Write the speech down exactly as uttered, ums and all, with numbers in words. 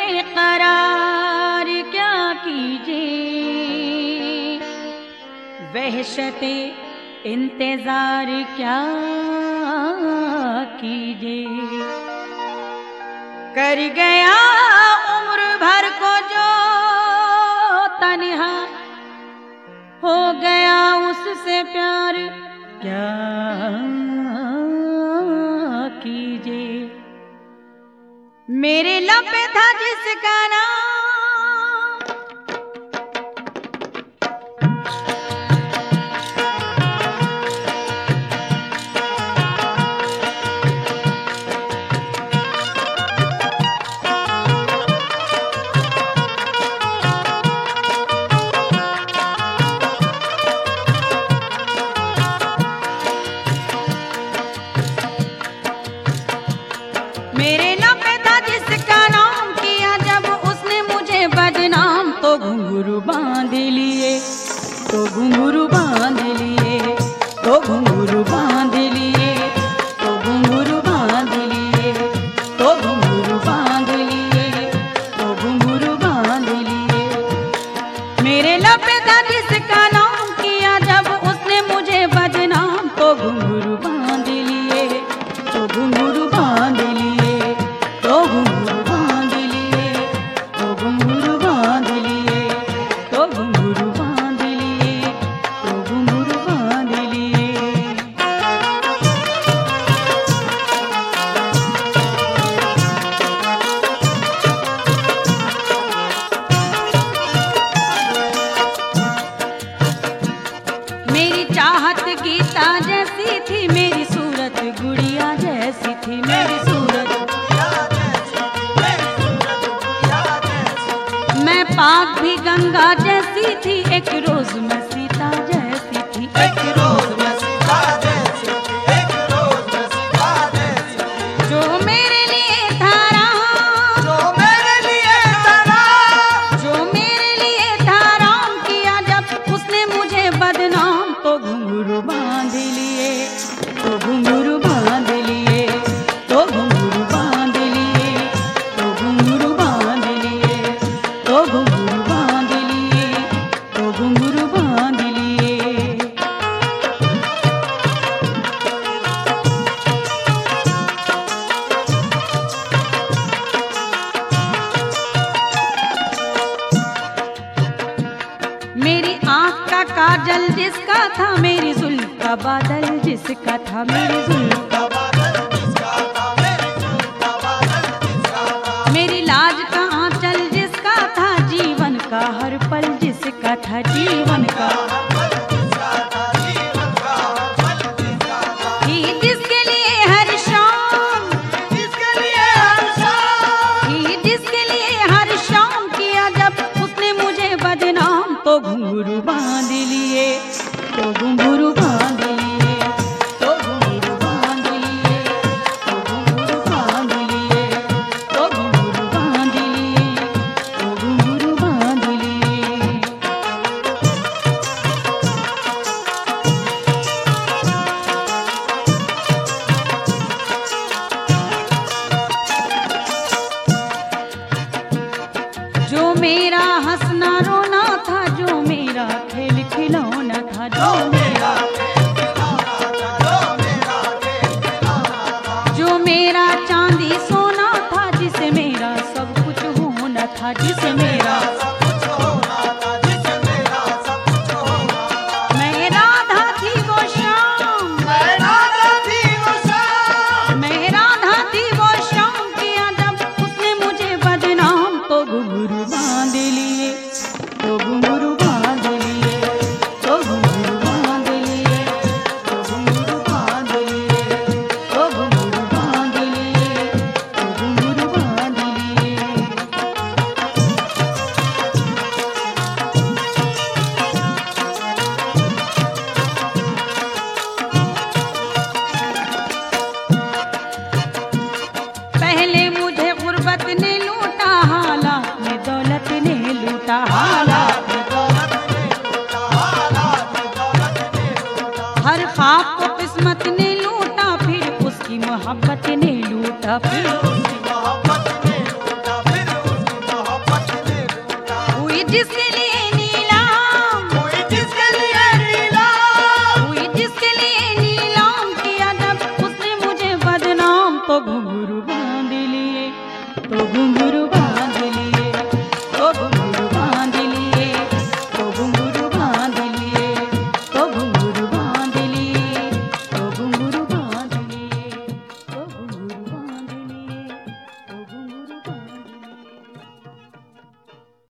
बेकरार क्या कीजिए, वहशते इंतजार क्या कीजिए। कर गया उम्र भर को जो तन्हा, हो गया उससे प्यार क्या कीजिए। मेरे लब पे था जिसका नाम, मेरे लब पे था जिसका नाम, किया जब उसने मुझे बदनाम। तो घुंघरू बांध लिए, तो घुंघरू बांध लिए, तो घुंघरू बांध लिए, तो घुंघरू बांध लिए, तो घुंघरू बांध लिए, तो घुंघरू बांध लिए। मेरे लब पे था जिसका नाम, किया जब उसने मुझे बदनाम। तो घुंघरू बांध लिए, तो घुंघरू बांध लिए, तो घुंघरू बांध लिए, तो घुंघरू बांध लिए, तो घुंघरू बांध लिए, तो घुंघरू बांध लिए। मेरी चाहत गीता जैसी थी, मेरी सूरत गुड़िया जैसी थी, मेरी सूरत। मैं पाक भी गंगा जैसी थी, एक रोज मैं सीता जैसी थी, एक रोज मैं सीता जैसी थी, एक रोज मैं सीता जैसी थी। जो मेरे लिए था राम, जो मेरे लिए था राम, जो मेरे लिए था राम, किया जब उसने मुझे बदनाम। तो घुंघरू बांध लिए, तो घुंघरू बांध लिए, तो घुंघरू बांध लिए, तो घुंघरू बांध लिए, तो घुंघरू बांध लिए, तो घुंघरू बांध लिए। मेरी आँख का काजल जिसका था, मेरी जुल्फ का बादल जिसका था, मेरी जुल्फ का बादल जिसका था, मेरी जुल्फ का बादल जिसका था। मेरी लाज का आंचल जिसका था, जीवन का हर पल जिसका था, जीवन का हर पल जिसका था, जीवन का हर पल जिसका था। ही जिसके लिए हर शाम, जिसके लिए हर शाम, ही जिसके लिए हर शाम, किया जब उसने मुझे बदनाम। तो घुंघरू बांध लिए, तो घुंघरू बांध लिए, तो घुंघरू बांध लिए, तो घुंघरू बांध लिए, तो घुंघरू बांध लिए, तो घुंघरू बांध लिए। जो मेरा हंसना रोना था, जो मेरा खेल खिलौना था, जो मेरा जो मेरा चांदी सोना था, जिसे मेरा सब कुछ होना था, जिसे मेरा मैं राधा थी वो शाम, मैं राधा थी वो शाम, मैं राधा थी वो शाम, किया जब उसने मुझे बदनाम। तो घुंघरू बांध लिए, तो घुंघरू बांध लिए, तो घुंघरू बांध लिए, तो घुंघरू बांध लिए, तो घुंघरू बांध लिए, तो घुंघरू बांध लिए। पहले मुझे गुर्बत ने लूटा, हालात में दौलत ने लूटा, हालात में दौलत ने लूटा, हालात में दौलत ने लूटा। हर ख्वाब को किस्मत ने लूटा, फिर उसकी मोहब्बत ने लूटा, फिर